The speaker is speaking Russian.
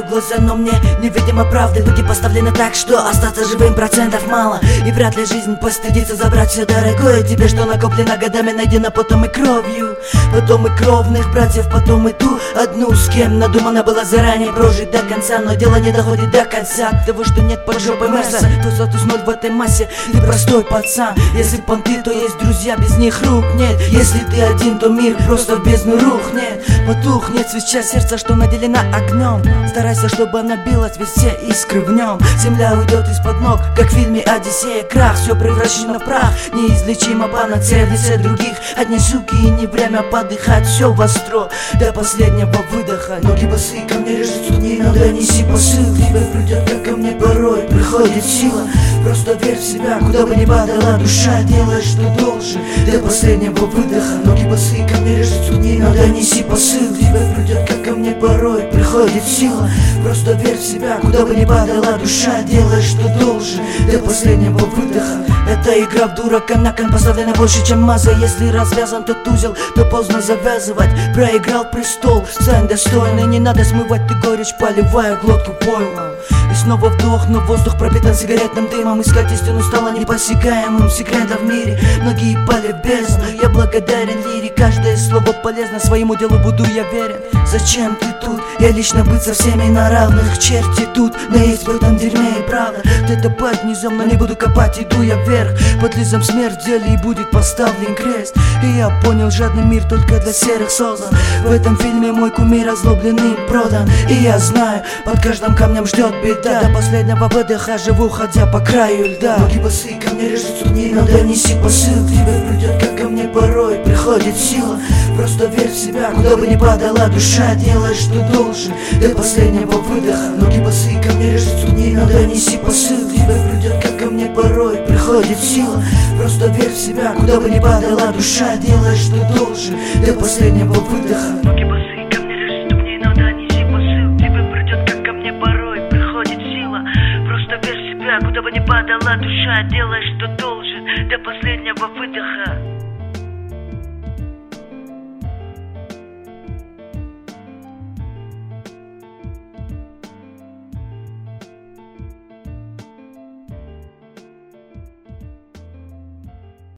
глаза, но мне невидимо правды. Пути поставлены так, что остаться живым процентов мало. И вряд ли жизнь постыдится забрать все дорогое тебе, что накоплено годами, найдено потом и кровью. Потом и кровных братьев, потом и ту одну, с кем надумано было заранее прожить до конца. Но дело не доходит до конца того, что нет под жопой Мерса. Твой статус ноль в этой массе, ты простой пацан. Если понты, то есть друзья, без них рук нет. Если ты один, то мир просто в бездну рухнет. Потухнет свеча сердца, что наделена огнем. Старайся, чтобы она билась, ведь все искры в нем. Земля уйдет из-под ног, как в фильме «Одиссея». Крах, все превращено в прах. Неизлечимо панацея в лице других. Одни суки и не время подыхать. Все востро до последнего выдоха. Ноги босые, ко мне лежит ступни. Иногда неси посыл, тебе придет, как ко мне порой приходит сила. Просто верь в себя, куда бы ни падала душа. Делай, что должен, до последнего выдоха. Ноги босые, ко мне лежит ступни. Иногда неси посыл, тебе придет, как ко мне порой приходит сила. Просто верь в себя, куда бы ни падала душа. Делай, что должен, до последнего выдоха. Это игра в дурака, на кон поставлена больше, чем маза. Если развязан тот узел, то поздно завязывать. Проиграл престол, стань достойный. Не надо смывать ты горечь, поливая глотку пойлом. И снова вдох, но воздух пропитан сигаретным дымом. Искать истину стало непосягаемым секретом в мире. Многие пали в бездну, я благодарен лире. Каждое слово полезно, своему делу буду я верен. Зачем ты тут? Я лично быть со всеми на равных. Черти тут, но есть в этом дерьме и правда. Ты-то под низом, но не буду копать, иду я вверх. Под лизом смерть в деле и будет поставлен крест. И я понял, жадный мир только для серых создан. В этом фильме мой кумир озлобленный продан. И я знаю, под каждым камнем ждет беда. До последнего выдоха живу, ходя по краю льда. Ноги босые, ко мне лежит ступни. Надо неси посыл, к тебе придет, как ко мне порой приходит сила. Просто верь в себя, куда бы ни падала душа. Делай, что должен, до последнего выдоха. Ноги босые, ко мне лежит ступни. Надо неси посыл, к тебе придет, как ко мне порой приходит сила. Просто верь в себя, куда бы ни падала душа. Делай, что должен, до последнего выдоха. Ноги босые, ко мне лежит ступни. Надо неси посыл, к тебе придет, как ко мне порой приходит сила. Просто верь в себя, куда бы ни падала душа. Делай, что должен, до последнего выдоха.